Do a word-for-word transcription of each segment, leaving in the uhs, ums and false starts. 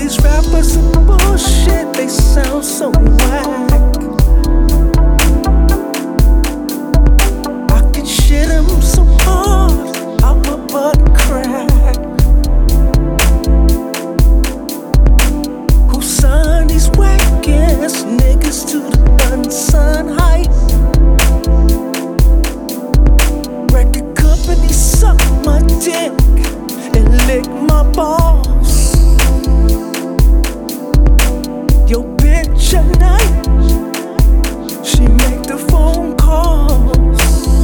these rappers are bullshit, they sound so whack. I could shit them so hard, out my butt crack. Who signed these whack ass niggas to the unsigned hype? Record companies suck my dick and lick my balls. Yo bitch at night, she make the phone calls.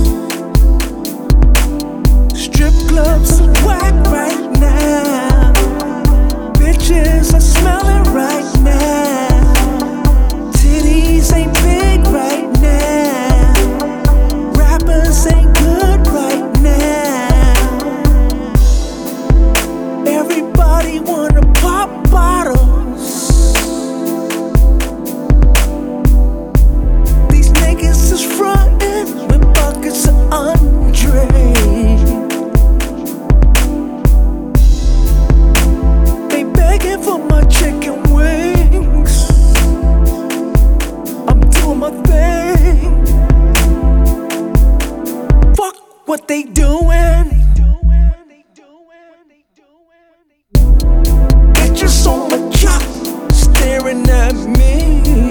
Strip clubs are whack right now. Bitches are smelling right now. Titties ain't big right now. Rappers ain't good right now. Everybody wanna pop bottles. These niggas is frontin' with buckets of Andre. They begging for my chicken wings. I'm doing my thing. Fuck what they doing. Bitches on my job staring at me.